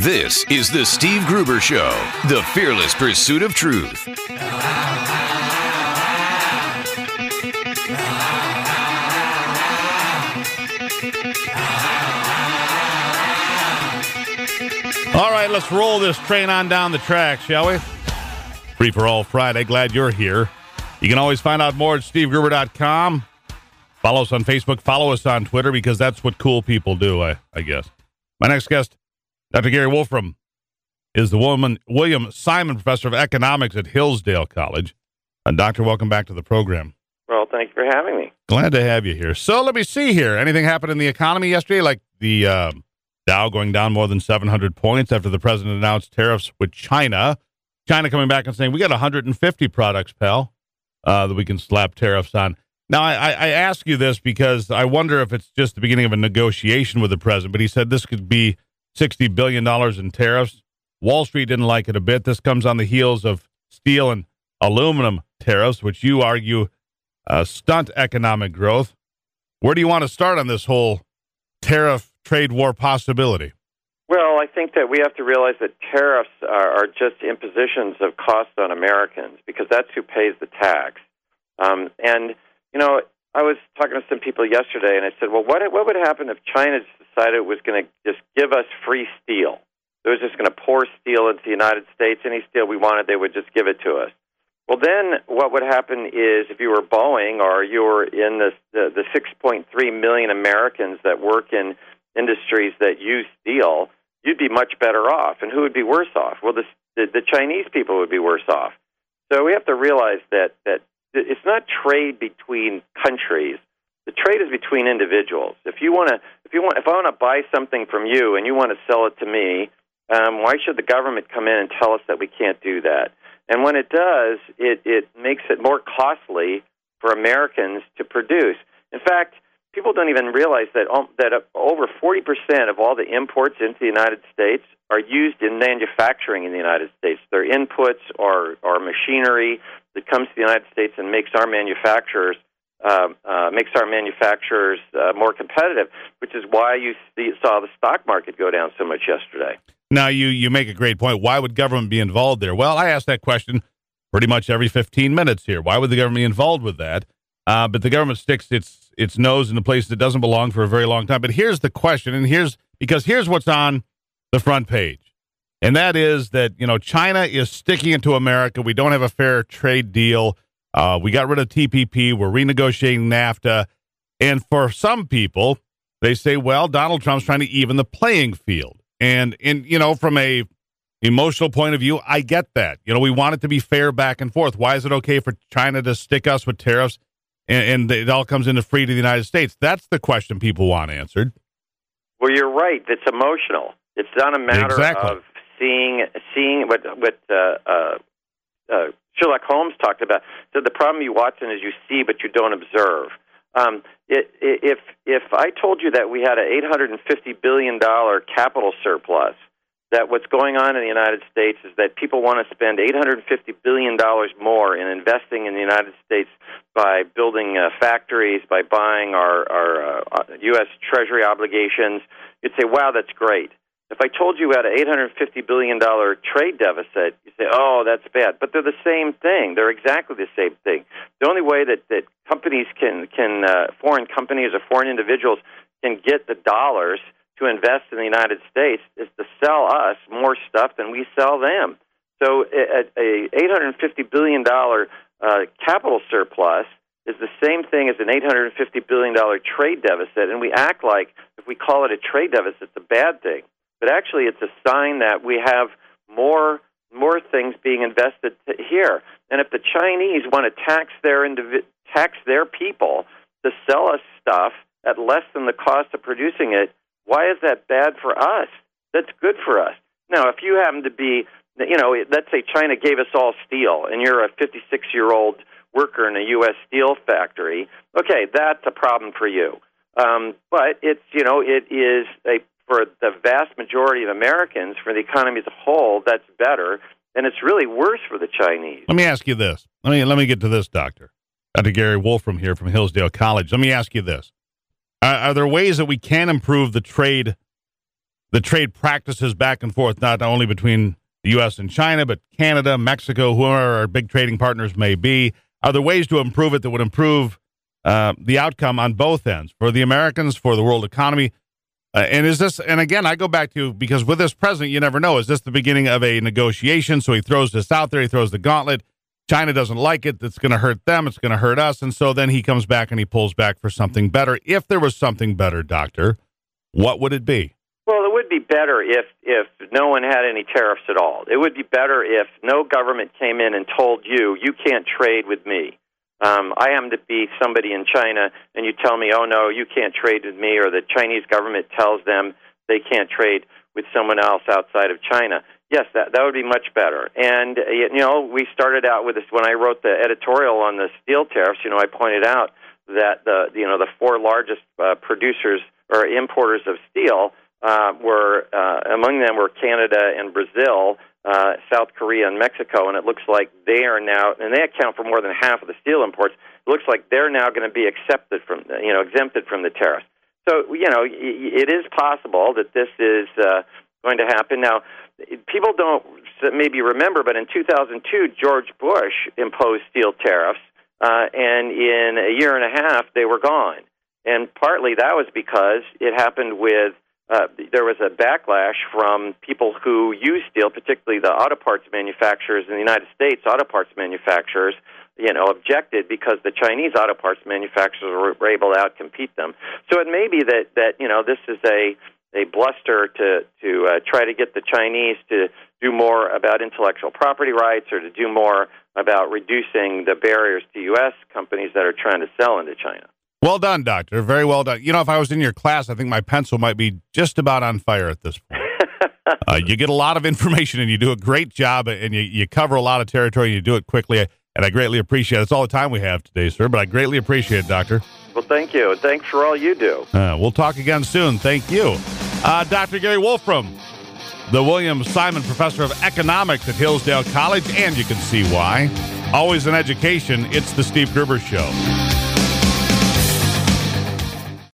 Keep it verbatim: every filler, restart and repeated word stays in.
This is the Steve Gruber Show, the fearless pursuit of truth. All right, let's roll this train on down the track, shall we? Free for All Friday. Glad you're here. You can always find out more at steve gruber dot com. Follow us on Facebook. Follow us on Twitter, because that's what cool people do, I, I guess. My next guest, Doctor Gary Wolfram, is the woman, William Simon Professor of Economics at Hillsdale College. And Doctor, welcome back to the program. Well, thank you for having me. Glad to have you here. So let me see here. Anything happened in the economy yesterday, like the uh, Dow going down more than seven hundred points after the president announced tariffs with China? China coming back and saying, we got one hundred fifty products, pal, uh, that we can slap tariffs on. Now, I, I ask you this because I wonder if it's just the beginning of a negotiation with the president, but he said this could be sixty billion dollars in tariffs. Wall Street didn't like it a bit. This comes on the heels of steel and aluminum tariffs, which you argue uh, stunt economic growth. Where do you want to start on this whole tariff trade war possibility? Well, I think that we have to realize that tariffs are, are just impositions of costs on Americans, because that's who pays the tax. Um, and, you know, I was talking to some people yesterday, and I said, well, what what would happen if China decided it was going to just give us free steel? It was just going to pour steel into the United States. Any steel we wanted, they would just give it to us. Well, then what would happen is if you were Boeing or you were in the, the, the six point three million Americans that work in industries that use steel, you'd be much better off. And who would be worse off? Well, the, the, the Chinese people would be worse off. So we have to realize that, that it's not trade between countries. The trade is between individuals. If you want to, if you want, if I want to buy something from you and you want to sell it to me, um, why should the government come in and tell us that we can't do that? And when it does, it, it makes it more costly for Americans to produce. In fact, people don't even realize that um, that over forty percent of all the imports into the United States are used in manufacturing in the United States. They're inputs or, or machinery that comes to the United States and makes our manufacturers uh, uh, makes our manufacturers uh, more competitive, which is why you see, saw the stock market go down so much yesterday. Now, you, you make a great point. Why would government be involved there? Well, I ask that question pretty much every fifteen minutes here. Why would the government be involved with that? Uh, but the government sticks its its nose in a place that doesn't belong for a very long time. But here's the question, and here's because here's what's on the front page, and that is that, you know, China is sticking into America. We don't have a fair trade deal. Uh, we got rid of T P P. We're renegotiating NAFTA. And for some people, they say, well, Donald Trump's trying to even the playing field. And, and you know, from a emotional point of view, I get that. You know, we want it to be fair back and forth. Why is it okay for China to stick us with tariffs and, and it all comes into free to the United States? That's the question people want answered. Well, you're right. It's emotional. It's not a matter exactly. of seeing seeing what what uh, uh, uh, Sherlock Holmes talked about. So the problem, you Watson, is you see but you don't observe. Um, it, if if I told you that we had an eight hundred fifty billion dollars capital surplus, that what's going on in the United States is that people want to spend eight hundred fifty billion dollars more in investing in the United States by building uh, factories, by buying our, our uh, U S Treasury obligations, you'd say, wow, that's great. If I told you we had an eight hundred fifty billion dollars trade deficit, you'd say, oh, that's bad. But they're the same thing. They're exactly the same thing. The only way that, that companies can, can uh, foreign companies or foreign individuals can get the dollars to invest in the United States is to sell us more stuff than we sell them. So a, a eight hundred fifty billion dollars uh, capital surplus is the same thing as an eight hundred fifty billion dollars trade deficit, and we act like if we call it a trade deficit, it's a bad thing. But actually, it's a sign that we have more more things being invested here. And if the Chinese want to tax their indivi- tax their people to sell us stuff at less than the cost of producing it, why is that bad for us? That's good for us. Now, if you happen to be, you know, let's say China gave us all steel, and you're a fifty-six-year-old worker in a U S steel factory, okay, that's a problem for you. Um, but it's, you know, it is a for the vast majority of Americans, for the economy as a whole, that's better, and it's really worse for the Chinese. Let me ask you this. Let me let me get to this, Doctor. Doctor Gary Wolfram here from Hillsdale College. Let me ask you this. Are, are there ways that we can improve the trade the trade practices back and forth, not only between the U S and China, but Canada, Mexico, whoever our big trading partners may be? Are there ways to improve it that would improve uh, the outcome on both ends for the Americans, for the world economy? Uh, and is this, and again, I go back to, because with this president, you never know, is this the beginning of a negotiation? So he throws this out there, he throws the gauntlet. China doesn't like it. It's going to hurt them. It's going to hurt us. And so then he comes back and he pulls back for something better. If there was something better, Doctor, what would it be? Well, it would be better if, if no one had any tariffs at all. It would be better if no government came in and told you, you can't trade with me. Um, I happen to be somebody in China, and you tell me, oh, no, you can't trade with me, or the Chinese government tells them they can't trade with someone else outside of China. Yes, that that would be much better. And, uh, you know, we started out with this, when I wrote the editorial on the steel tariffs, you know, I pointed out that the, you know, the four largest uh, producers or importers of steel uh, were, uh, among them were Canada and Brazil, Uh, South Korea and Mexico, and it looks like they are now, and they account for more than half of the steel imports. It looks like they're now going to be accepted from, you know, exempted from the tariffs. So, you know, it is possible that this is uh, going to happen. Now, people don't maybe remember, but in two thousand two, George Bush imposed steel tariffs, uh, and in a year and a half, they were gone. And partly that was because it happened with Uh, there was a backlash from people who use steel, particularly the auto parts manufacturers in the United States. Auto parts manufacturers, you know, objected because the Chinese auto parts manufacturers were, were able to outcompete them. So it may be that, that you know, this is a, a bluster to, to uh, try to get the Chinese to do more about intellectual property rights or to do more about reducing the barriers to U S companies that are trying to sell into China. Well done, Doctor. Very well done. You know, if I was in your class, I think my pencil might be just about on fire at this point. uh, you get a lot of information, and you do a great job, and you, you cover a lot of territory, and you do it quickly, and I greatly appreciate it. That's all the time we have today, sir, but I greatly appreciate it, Doctor. Well, thank you, and thanks for all you do. Uh, we'll talk again soon. Thank you. Uh, Doctor Gary Wolfram, the William Simon Professor of Economics at Hillsdale College, and you can see why. Always an education. It's the Steve Gruber Show.